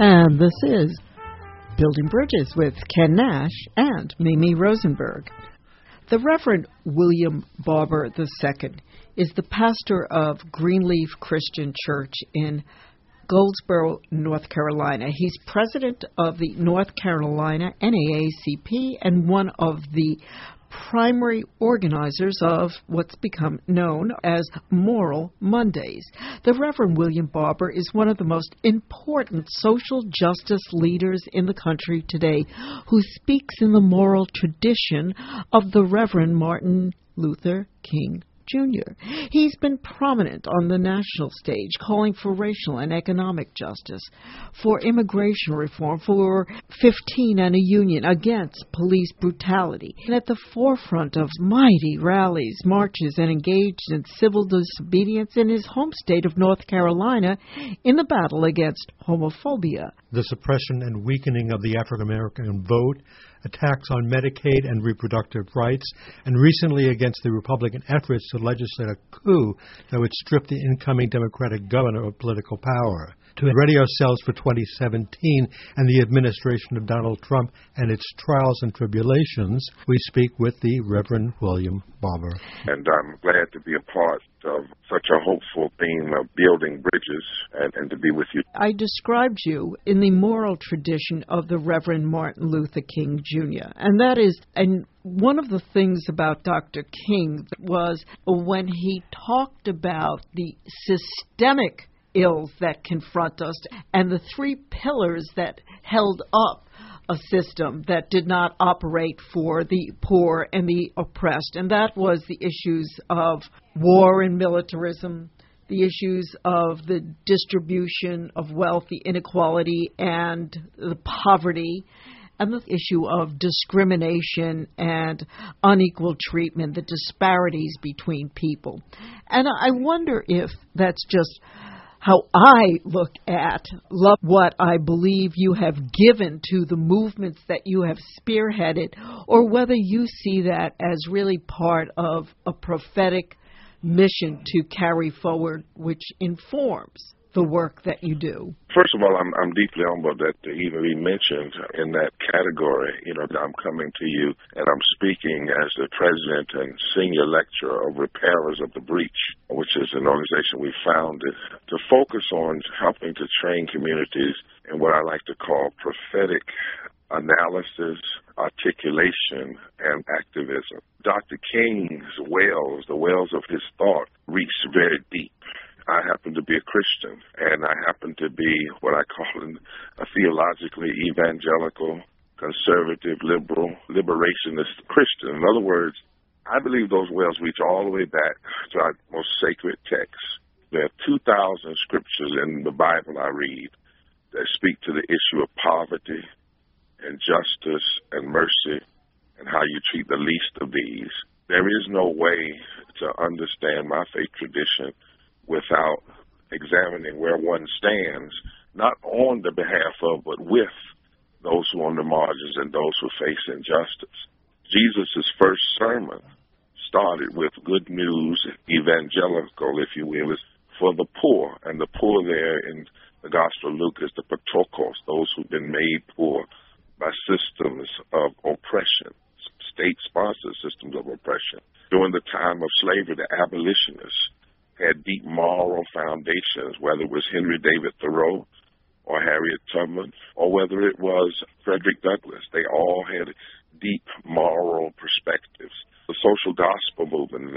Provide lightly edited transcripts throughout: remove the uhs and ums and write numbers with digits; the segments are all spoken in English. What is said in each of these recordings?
And this is Building Bridges with Ken Nash and Mimi Rosenberg. The Reverend William Barber II is the pastor of Greenleaf Christian Church in Goldsboro, North Carolina. He's president of the North Carolina NAACP and one of the primary organizers of what's become known as Moral Mondays. The Reverend William Barber is one of the most important social justice leaders in the country today, who speaks in the moral tradition of the Reverend Martin Luther King Jr. He's been prominent on the national stage, calling for racial and economic justice, for immigration reform, for 15 and a union, against police brutality, and at the forefront of mighty rallies, marches, and engaged in civil disobedience in his home state of North Carolina in the battle against homophobia. The suppression and weakening of the African American vote, attacks on Medicaid and reproductive rights, and recently against the Republican efforts to legislate a coup that would strip the incoming Democratic governor of political power. To ready ourselves for 2017 and the administration of Donald Trump and its trials and tribulations, we speak with the Reverend William Barber. And I'm glad to be a part of such a hopeful theme of building bridges and to be with you. I described you in the moral tradition of the Reverend Martin Luther King Jr., and that is, and one of the things about Dr. King was when he talked about the systemic ills that confront us and the three pillars that held up a system that did not operate for the poor and the oppressed. And that was the issues of war and militarism, the issues of the distribution of wealth, the inequality and the poverty, and the issue of discrimination and unequal treatment, the disparities between people. And I wonder if that's just how I look at what I believe you have given to the movements that you have spearheaded, or whether you see that as really part of a prophetic mission to carry forward, which informs the work that you do. First of all, I'm deeply humbled that to even be mentioned in that category. You know, I'm coming to you and I'm speaking as the president and senior lecturer of Repairers of the Breach, which is an organization we founded to focus on helping to train communities in what I like to call prophetic analysis, articulation, and activism. Dr. King's wells, the wells of his thought, reached very deep. I happen to be a Christian, and I happen to be what I call a theologically evangelical, conservative, liberal, liberationist Christian. In other words, I believe those wells reach all the way back to our most sacred texts. There are 2,000 scriptures in the Bible I read that speak to the issue of poverty and justice and mercy and how you treat the least of these. There is no way to understand my faith tradition without examining where one stands, not on the behalf of, but with those who are on the margins and those who face injustice. Jesus' first sermon started with good news, evangelical, if you will, is for the poor. And the poor there in the Gospel of Luke is the patokos, those who've been made poor by systems of oppression, state-sponsored systems of oppression. During the time of slavery, the abolitionists had deep moral foundations, whether it was Henry David Thoreau or Harriet Tubman, or whether it was Frederick Douglass. They all had deep moral perspectives. The social gospel movement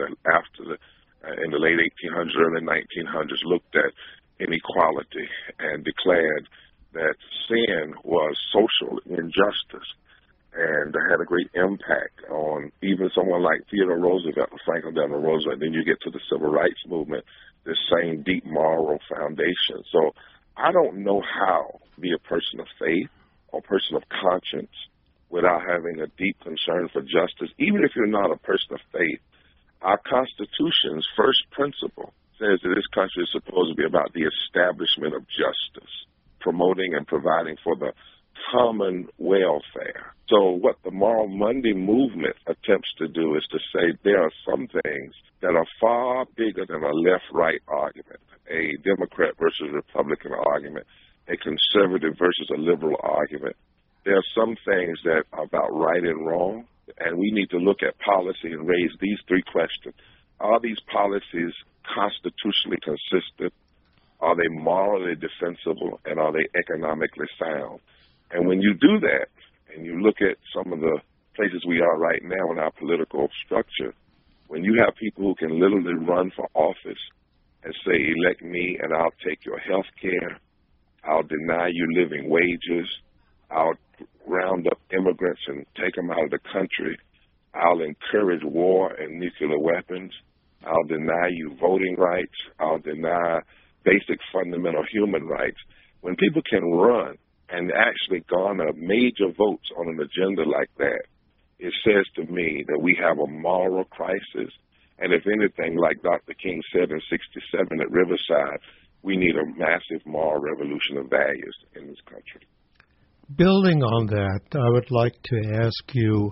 in the late 1800s, early 1900s looked at inequality and declared that sin was social injustice, and had a great impact on even someone like Theodore Roosevelt, Franklin Delano Roosevelt. Then you get to the Civil Rights Movement, this same deep moral foundation. So I don't know how to be a person of faith or a person of conscience without having a deep concern for justice. Even if you're not a person of faith, our Constitution's first principle says that this country is supposed to be about the establishment of justice, promoting and providing for the common welfare. So what the Moral Monday movement attempts to do is to say there are some things that are far bigger than a left-right argument, a Democrat versus Republican argument, a conservative versus a liberal argument. There are some things that are about right and wrong, and we need to look at policy and raise these three questions. Are these policies constitutionally consistent? Are they morally defensible? And are they economically sound? And when you do that, and you look at some of the places we are right now in our political structure, when you have people who can literally run for office and say, elect me and I'll take your health care, I'll deny you living wages, I'll round up immigrants and take them out of the country, I'll encourage war and nuclear weapons, I'll deny you voting rights, I'll deny basic fundamental human rights. When people can run and actually garner major votes on an agenda like that, it says to me that we have a moral crisis. And if anything, like Dr. King said in 1967 at Riverside, we need a massive moral revolution of values in this country. Building on that, I would like to ask you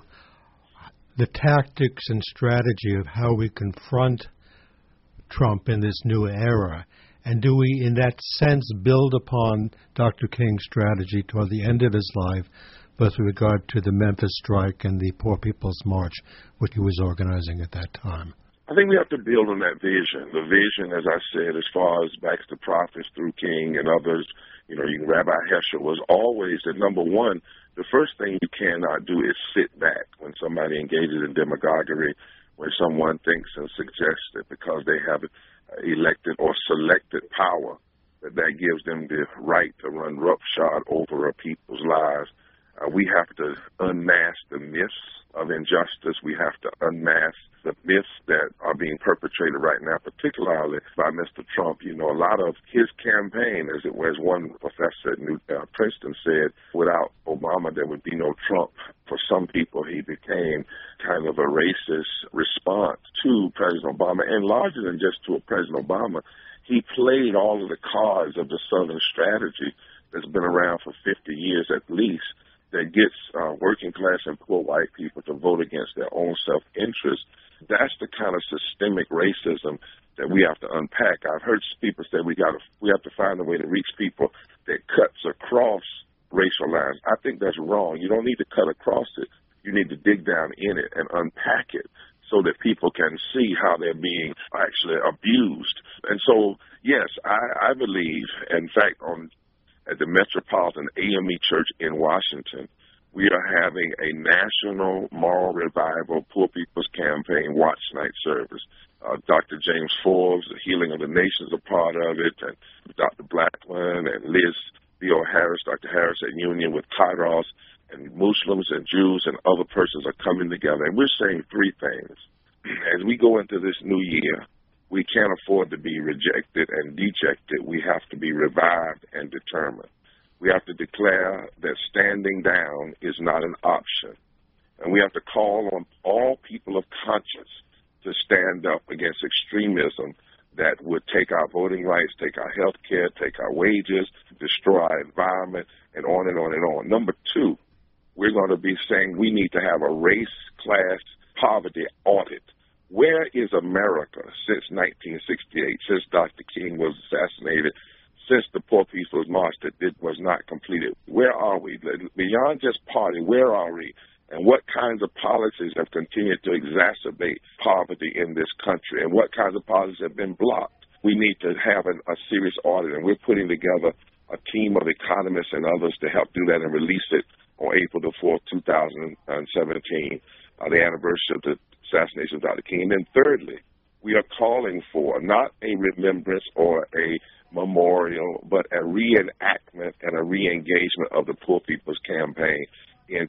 the tactics and strategy of how we confront Trump in this new era. And do we, in that sense, build upon Dr. King's strategy toward the end of his life with regard to the Memphis strike and the Poor People's March, which he was organizing at that time? I think we have to build on that vision. The vision, as I said, as far as back to the prophets through King and others, Rabbi Heschel, was always that, number one, the first thing you cannot do is sit back when somebody engages in demagoguery, when someone thinks and suggests that because they have elected or selected power, that gives them the right to run roughshod over a people's lives. We have to unmask the myths of injustice. We have to unmask the myths that are being perpetrated right now, particularly by Mr. Trump. A lot of his campaign, as one professor at Princeton said, without Obama, there would be no Trump. For some people, he became kind of a racist response to President Obama, and larger than just to President Obama, he played all of the cards of the Southern strategy that's been around for 50 years at least, that gets working class and poor white people to vote against their own self-interest. That's the kind of systemic racism that we have to unpack. I've heard people say we have to find a way to reach people that cuts across racial lines. I think that's wrong. You don't need to cut across it. You need to dig down in it and unpack it so that people can see how they're being actually abused. And so, yes, I believe, in fact, at the Metropolitan AME Church in Washington, we are having a national moral revival Poor People's Campaign watch night service. Dr. James Forbes, the Healing of the Nations, are part of it, and Dr. Blackman and Liz Theo Harris, Dr. Harris at Union with Kairos, and Muslims and Jews and other persons are coming together. And we're saying three things. As we go into this new year, we can't afford to be rejected and dejected. We have to be revived and determined. We have to declare that standing down is not an option. And we have to call on all people of conscience to stand up against extremism that would take our voting rights, take our health care, take our wages, destroy our environment, and on and on and on. Number two, we're going to be saying we need to have a race, class, poverty audit. Where is America since 1968, since Dr. King was assassinated, since the Poor People's March that was not completed? Where are we? Beyond just party, where are we? And what kinds of policies have continued to exacerbate poverty in this country? And what kinds of policies have been blocked? We need to have a serious audit, and we're putting together a team of economists and others to help do that and release it on April the 4th, 2017, the anniversary of the assassination of Dr. King. And then thirdly, we are calling for not a remembrance or a memorial, but a reenactment and a re-engagement of the Poor People's Campaign in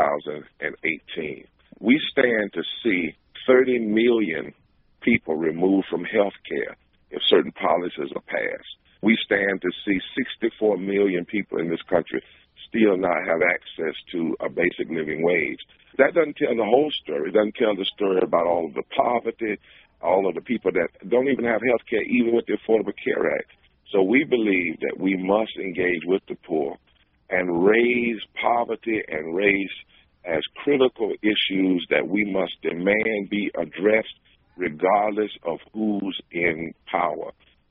2018. We stand to see 30 million people removed from health care if certain policies are passed. We stand to see 64 million people in this country still not have access to a basic living wage. That doesn't tell the whole story. It doesn't tell the story about all of the poverty, all of the people that don't even have health care, even with the Affordable Care Act. So we believe that we must engage with the poor and raise poverty and race as critical issues that we must demand be addressed regardless of who's in power.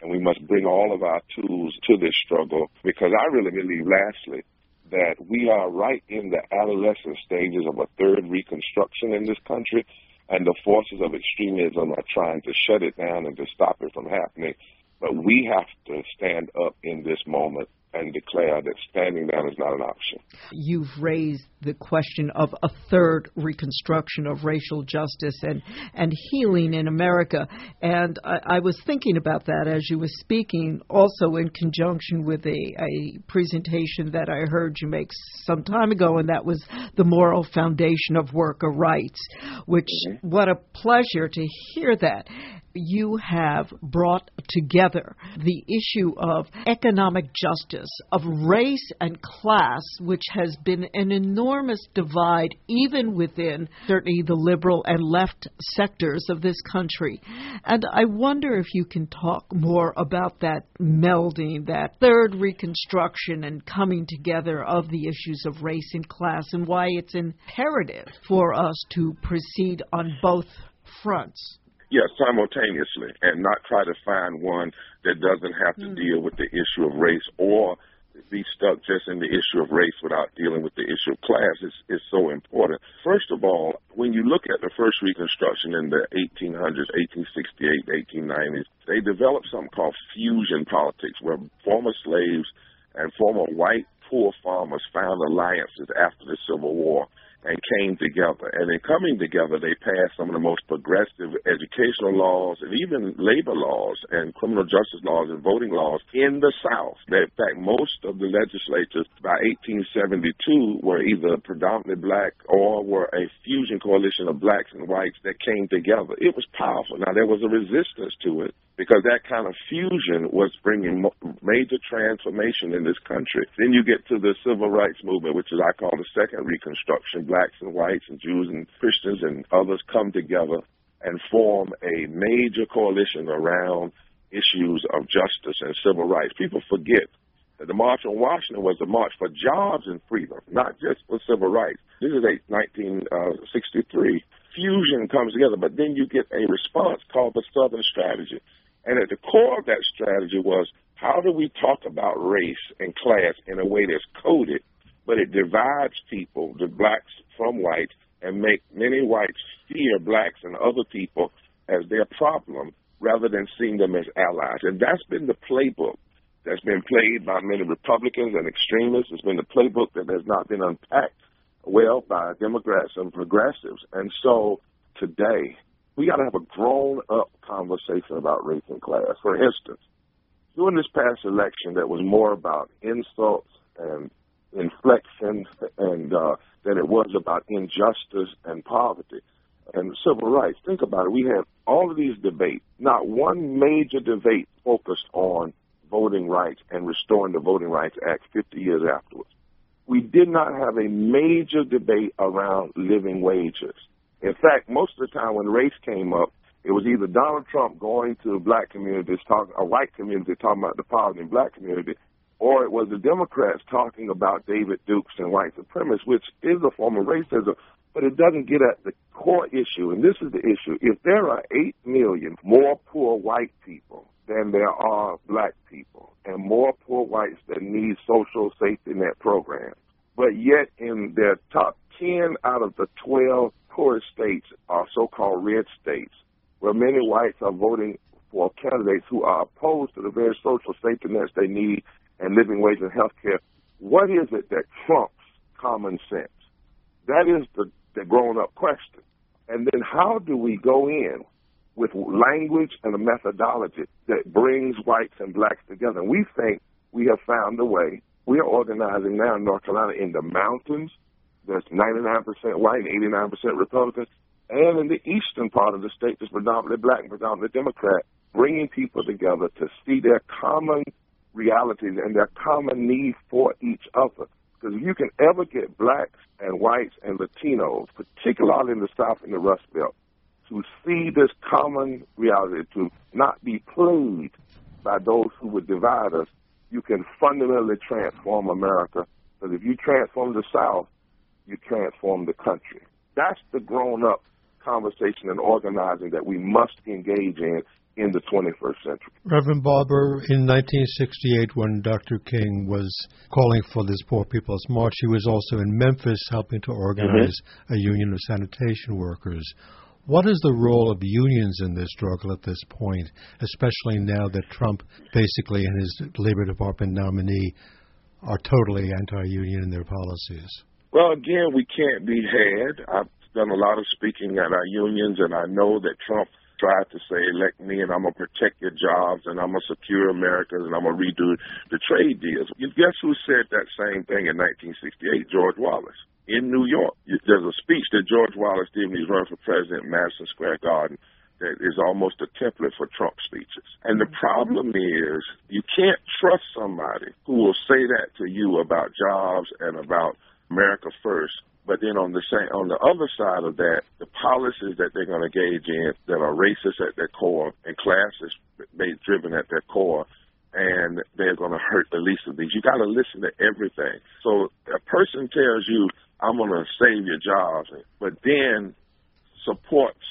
and we must bring all of our tools to this struggle, because I really believe, lastly, that we are right in the adolescent stages of a third Reconstruction in this country, and the forces of extremism are trying to shut it down and to stop it from happening. But we have to stand up in this moment and declare that standing down is not an option. You've raised the question of a third reconstruction of racial justice and healing in America. And I was thinking about that as you were speaking, also in conjunction with a presentation that I heard you make some time ago, and that was the moral foundation of worker rights, which, what a pleasure to hear that. You have brought together the issue of economic justice, of race and class, which has been an enormous divide even within certainly the liberal and left sectors of this country. And I wonder if you can talk more about that melding, that third reconstruction and coming together of the issues of race and class, and why it's imperative for us to proceed on both fronts. Yes, simultaneously, and not try to find one that doesn't have to deal with the issue of race, or be stuck just in the issue of race without dealing with the issue of class is so important. First of all, when you look at the first Reconstruction in the 1800s, 1868, 1890s, they developed something called fusion politics, where former slaves and former white poor farmers found alliances after the Civil War and came together. And in coming together, they passed some of the most progressive educational laws and even labor laws and criminal justice laws and voting laws in the South. In fact, most of the legislatures by 1872 were either predominantly black or were a fusion coalition of blacks and whites that came together. It was powerful. Now, there was a resistance to it, because that kind of fusion was bringing major transformation in this country. Then you get to the Civil Rights Movement, which is I call the second Reconstruction. Blacks and whites and Jews and Christians and others come together and form a major coalition around issues of justice and civil rights. People forget that the March on Washington was the march for jobs and freedom, not just for civil rights. This is 1963. Fusion comes together, but then you get a response called the Southern Strategy. And at the core of that strategy was, how do we talk about race and class in a way that's coded, but it divides people, the blacks from whites, and make many whites fear blacks and other people as their problem rather than seeing them as allies. And that's been the playbook that's been played by many Republicans and extremists. It's been the playbook that has not been unpacked well by Democrats and progressives. And so today, we got to have a grown-up conversation about race and class. For instance, during this past election that was more about insults and inflection and than it was about injustice and poverty and civil rights. Think about it. We had all of these debates. Not one major debate focused on voting rights and restoring the Voting Rights Act 50 years afterwards. We did not have a major debate around living wages. In fact, most of the time when race came up, it was either Donald Trump going to black communities, a white community talking about the poverty in black community, or it was the Democrats talking about David Dukes and white supremacists, which is a form of racism, but it doesn't get at the core issue, and this is the issue. If there are 8 million more poor white people than there are black people, and more poor whites that need social safety net programs, but yet in their top 10 out of the 12 poorest states are so-called red states, where many whites are voting for candidates who are opposed to the very social safety nets they need and living wage and health care, what is it that trumps common sense? That is the grown-up question. And then how do we go in with language and a methodology that brings whites and blacks together? And we think we have found a way. We are organizing now in North Carolina in the mountains. There's 99% white and 89% Republican. And in the eastern part of the state, that's predominantly black and predominantly Democrat, bringing people together to see their common realities and their common need for each other. Because if you can ever get blacks and whites and Latinos, particularly in the South and the Rust Belt, to see this common reality, to not be played by those who would divide us, you can fundamentally transform America. Because if you transform the South, you transform the country. That's the grown-up conversation and organizing that we must engage in in the 21st century. Reverend Barber, in 1968, when Dr. King was calling for this Poor People's March, he was also in Memphis helping to organize a union of sanitation workers. What is the role of unions in this struggle at this point, especially now that Trump basically and his Labor Department nominee are totally anti-union in their policies? Well, again, we can't be had. I've done a lot of speaking at our unions, and I know that Trump tried to say, elect me, and I'm going to protect your jobs, and I'm going to secure America, and I'm going to redo the trade deals. Guess who said that same thing in 1968? George Wallace. In New York, there's a speech that George Wallace did when he was running for president in Madison Square Garden that is almost a template for Trump speeches. And the problem is you can't trust somebody who will say that to you about jobs and about America first, but then on the other side of that, the policies that they're going to engage in that are racist at their core and classist driven at their core, and they're going to hurt the least of these. You got to listen to everything. So a person tells you, I'm going to save your jobs, but then supports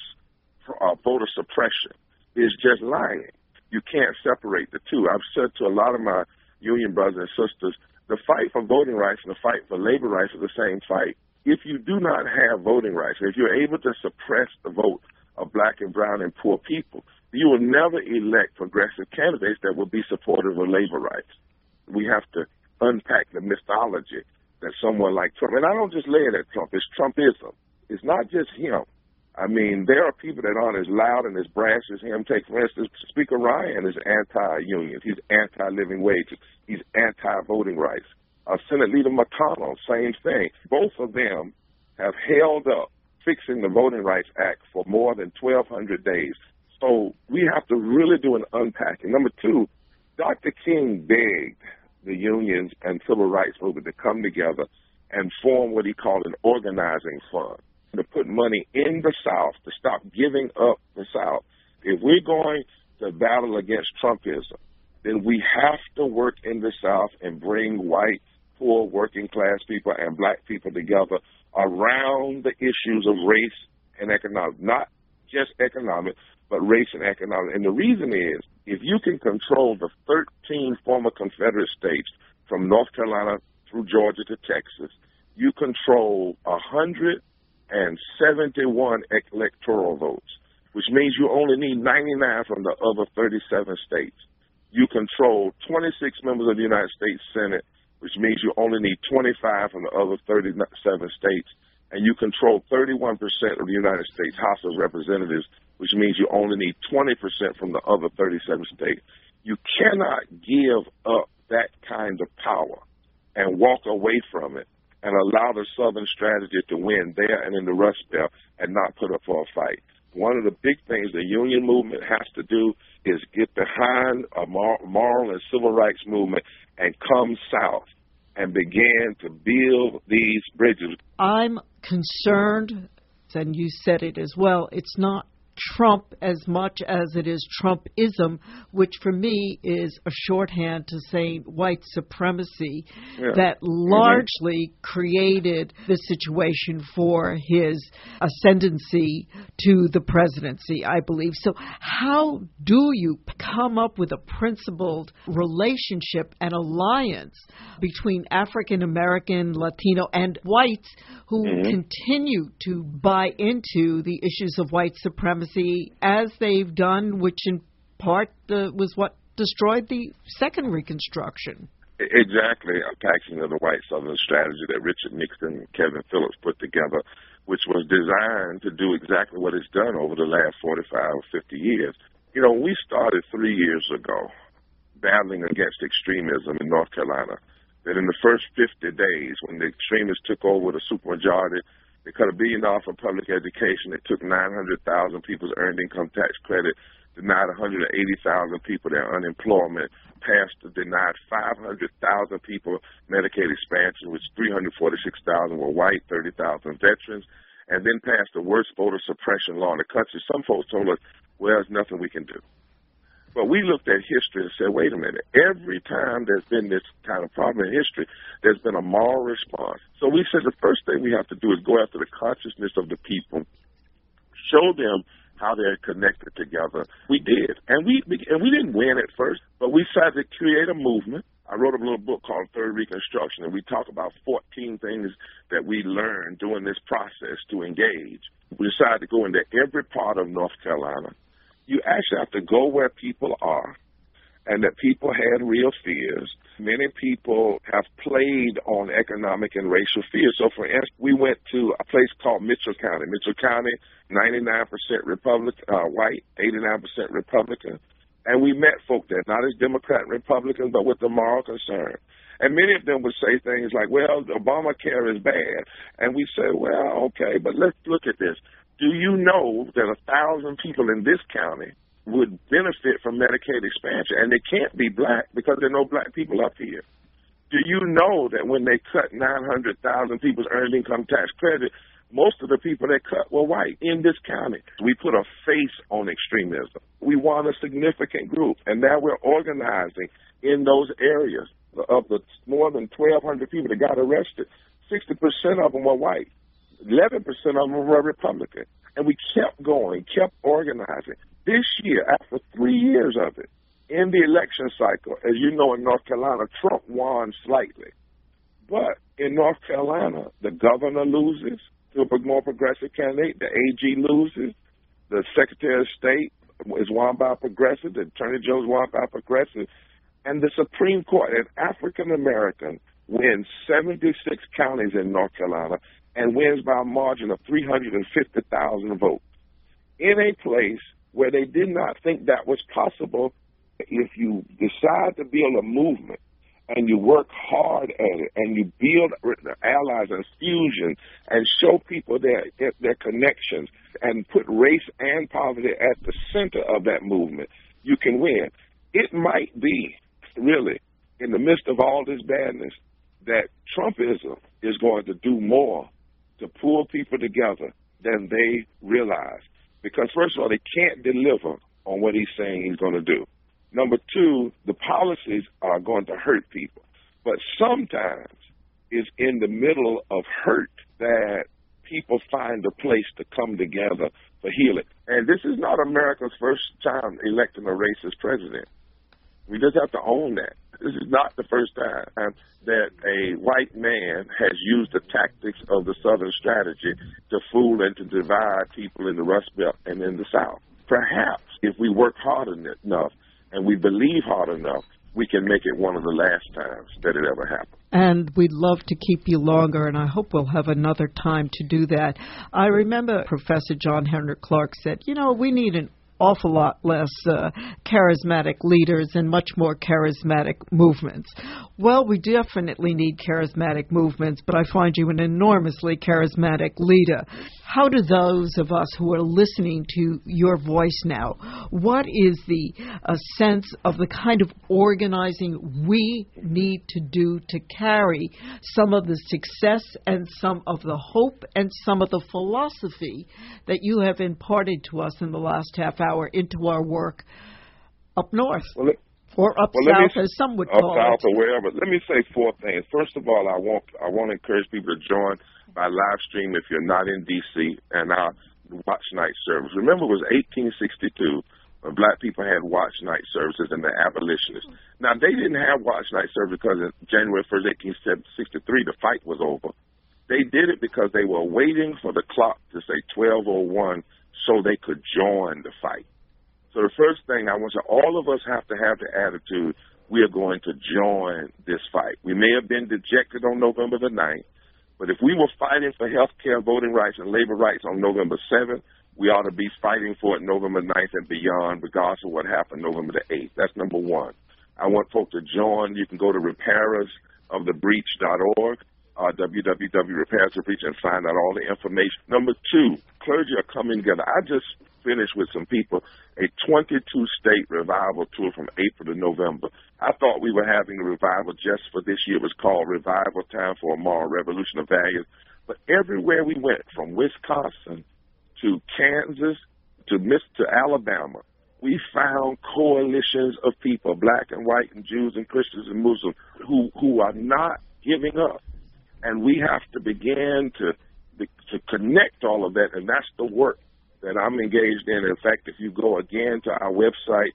voter suppression is just lying. You can't separate the two. I've said to a lot of my union brothers and sisters, the fight for voting rights and the fight for labor rights are the same fight. If you do not have voting rights, if you're able to suppress the vote of black and brown and poor people, you will never elect progressive candidates that will be supportive of labor rights. We have to unpack the mythology that someone like Trump, and I don't just lay it at Trump, it's Trumpism. It's not just him. I mean, there are people that aren't as loud and as brash as him. Take, for instance, Speaker Ryan is anti-union. He's anti-living wages. He's anti-voting rights. Senate Leader McConnell, same thing. Both of them have held up fixing the Voting Rights Act for more than 1,200 days. So we have to really do an unpacking. Number two, Dr. King begged the unions and civil rights movement to come together and form what he called an organizing fund, to put money in the South, to stop giving up the South. If we're going to battle against Trumpism, then we have to work in the South and bring white, poor, working-class people and black people together around the issues of race and economic, not just economic, but race and economic. And the reason is, if you can control the 13 former Confederate states from North Carolina through Georgia to Texas, you control 171 electoral votes, which means you only need 99 from the other 37 states. You control 26 members of the United States Senate, which means you only need 25 from the other 37 states. And you control 31% of the United States House of Representatives, which means you only need 20% from the other 37 states. You cannot give up that kind of power and walk away from it and allow the Southern strategy to win there and in the Rust Belt and not put up for a fight. One of the big things the union movement has to do is get behind a moral and civil rights movement and come south and begin to build these bridges. I'm concerned, and you said it as well, it's not Trump as much as it is Trumpism, which for me is a shorthand to saying white supremacy, that largely created the situation for his ascendancy to the presidency, I believe. So how do you come up with a principled relationship and alliance between African American, Latino, and whites who continue to buy into the issues of white supremacy as they've done, which in part was what destroyed the second Reconstruction? Exactly, a packaging of the white Southern strategy that Richard Nixon and Kevin Phillips put together, which was designed to do exactly what it's done over the last 45 or 50 years. You know, we started 3 years ago battling against extremism in North Carolina, that in the first 50 days, when the extremists took over the supermajority, they cut $1 billion for public education. They took 900,000 people's earned income tax credit, denied 180,000 people their unemployment, denied 500,000 people Medicaid expansion, which 346,000 were white, 30,000 veterans, and then passed the worst voter suppression law in the country. Some folks told us, well, there's nothing we can do. But we looked at history and said, wait a minute, every time there's been this kind of problem in history, there's been a moral response. So we said the first thing we have to do is go after the consciousness of the people, show them how they're connected together. We did, and we didn't win at first, but we decided to create a movement. I wrote a little book called Third Reconstruction, and we talk about 14 things that we learned during this process to engage. We decided to go into every part of North Carolina. You actually have to go where people are, and that people had real fears. Many people have played on economic and racial fears. So, for instance, we went to a place called Mitchell County. Mitchell County, 99% Republican, white, 89% Republican. And we met folk there, not as Democrat and Republicans, but with a moral concern. And many of them would say things like, well, Obamacare is bad. And we say, well, okay, but let's look at this. Do you know that 1,000 people in this county would benefit from Medicaid expansion, and they can't be black because there are no black people up here? Do you know that when they cut 900,000 people's earned income tax credit, most of the people they cut were white in this county? We put a face on extremism. We want a significant group, and now we're organizing in those areas. Of the more than 1,200 people that got arrested, 60% of them were white. 11% of them were Republican. And we kept going, kept organizing. This year, after 3 years of it, in the election cycle, as you know, in North Carolina, Trump won slightly. But in North Carolina, the governor loses to a more progressive candidate. The AG loses. The Secretary of State is won by a progressive. The Attorney General is won by a progressive. And the Supreme Court, an African-American, wins 76 counties in North Carolina and wins by a margin of 350,000 votes in a place where they did not think that was possible. If you decide to build a movement and you work hard at it and you build allies and fusion and show people their connections and put race and poverty at the center of that movement, you can win. It might be, really, in the midst of all this badness, that Trumpism is going to do more to pull people together than they realize. Because, first of all, they can't deliver on what he's saying he's going to do. Number two, the policies are going to hurt people. But sometimes it's in the middle of hurt that people find a place to come together for healing. And this is not America's first time electing a racist president. We just have to own that. This is not the first time that a white man has used the tactics of the Southern strategy to fool and to divide people in the Rust Belt and in the South. Perhaps if we work hard enough and we believe hard enough, we can make it one of the last times that it ever happened. And we'd love to keep you longer, and I hope we'll have another time to do that. I remember Professor John Henrik Clarke said, we need an awful lot less charismatic leaders and much more charismatic movements. Well, we definitely need charismatic movements, but I find you an enormously charismatic leader. How do those of us who are listening to your voice now, what is the sense of the kind of organizing we need to do to carry some of the success and some of the hope and some of the philosophy that you have imparted to us in the last half hour into our work up north? Or up south, as some would call it. Up south or wherever. Let me say four things. First of all, I want to encourage people to join by live stream if you're not in D.C. and our watch night service. Remember, it was 1862 when black people had watch night services and the abolitionists. Now, they didn't have watch night service because on January 1st, 1863, the fight was over. They did it because they were waiting for the clock to say 12:01 so they could join the fight. So the first thing I want to say, all of us have to have the attitude, we are going to join this fight. We may have been dejected on November the 9th, but if we were fighting for health care, voting rights, and labor rights on November 7th, we ought to be fighting for it November 9th and beyond, regardless of what happened November the 8th. That's number one. I want folks to join. You can go to repairersofthebreach.org, www.repairersofthebreach, and find out all the information. Number two, clergy are coming together. I just finished with some people a 22-state revival tour from April to November. I thought we were having a revival just for this year. It was called Revival Time for a Moral Revolution of Values. But everywhere we went, from Wisconsin to Kansas to Alabama, we found coalitions of people, black and white and Jews and Christians and Muslims, who are not giving up. And we have to begin to connect all of that, and that's the work that I'm engaged in. In fact, if you go again to our website,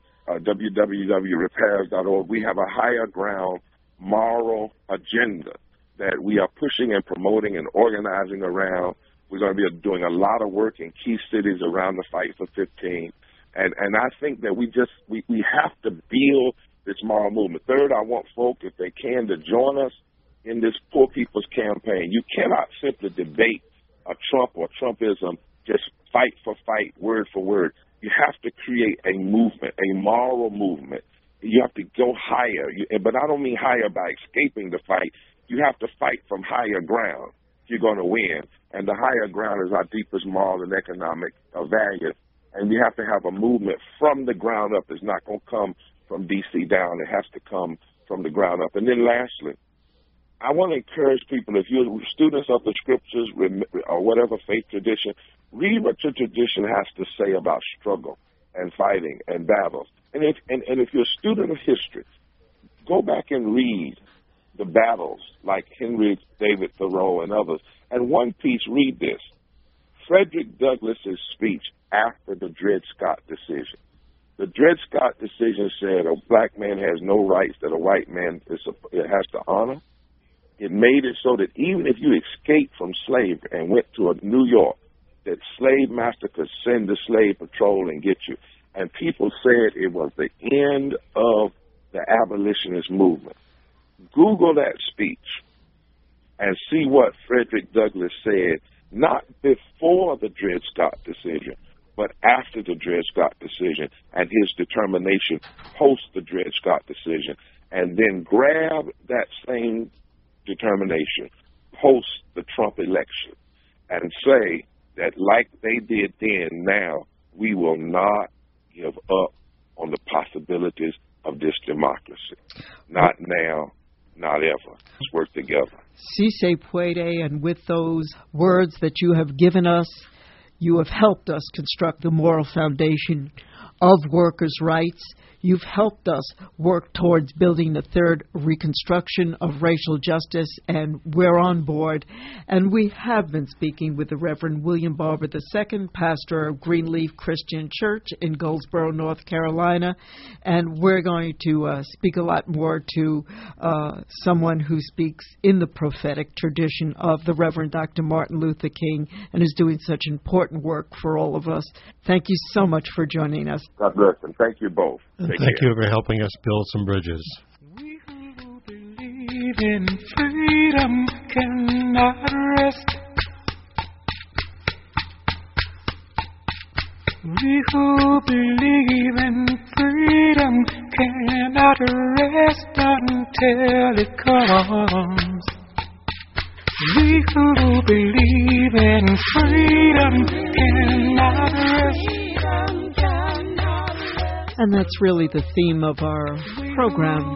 www.repairs.org, we have a higher ground moral agenda that we are pushing and promoting and organizing around. We're going to be doing a lot of work in key cities around the Fight for 15. And I think that we have to build this moral movement. Third, I want folk, if they can, to join us in this Poor People's Campaign. You cannot simply debate a Trump or Trumpism, just fight for fight, word for word. You have to create a movement, a moral movement. You have to go higher. But I don't mean higher by escaping the fight. You have to fight from higher ground if you're going to win. And the higher ground is our deepest moral and economic value. And we have to have a movement from the ground up. It's not going to come from D.C. down. It has to come from the ground up. And then lastly, I want to encourage people, if you're students of the scriptures or whatever faith tradition, read what your tradition has to say about struggle and fighting and battles. And if you're a student of history, go back and read the battles like Henry David Thoreau and others. And one piece, read this. Frederick Douglass's speech after the Dred Scott decision. The Dred Scott decision said a black man has no rights that a white man has to honor. It made it so that even if you escaped from slavery and went to New York, that slave master could send the slave patrol and get you. And people said it was the end of the abolitionist movement. Google that speech and see what Frederick Douglass said, not before the Dred Scott decision, but after the Dred Scott decision and his determination post the Dred Scott decision, and then grab that same determination post the Trump election and say that like they did then, now we will not give up on the possibilities of this democracy. Not now, not ever. Let's work together. Si se puede, and with those words that you have given us, you have helped us construct the moral foundation of workers' rights. You've helped us work towards building the third reconstruction of racial justice, and we're on board. And we have been speaking with the Reverend William Barber II, pastor of Greenleaf Christian Church in Goldsboro, North Carolina. And we're going to speak a lot more to someone who speaks in the prophetic tradition of the Reverend Dr. Martin Luther King and is doing such important work for all of us. Thank you so much for joining us. God bless, and thank you both. Thank you for helping us build some bridges. We who believe in freedom cannot rest. We who believe in freedom cannot rest until it comes. We who believe in freedom cannot rest. And that's really the theme of our program.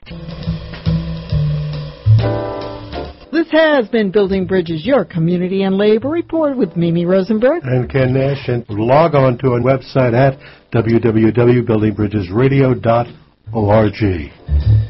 This has been Building Bridges, your community and labor report with Mimi Rosenberg and Ken Nash. And log on to our website at www.buildingbridgesradio.org.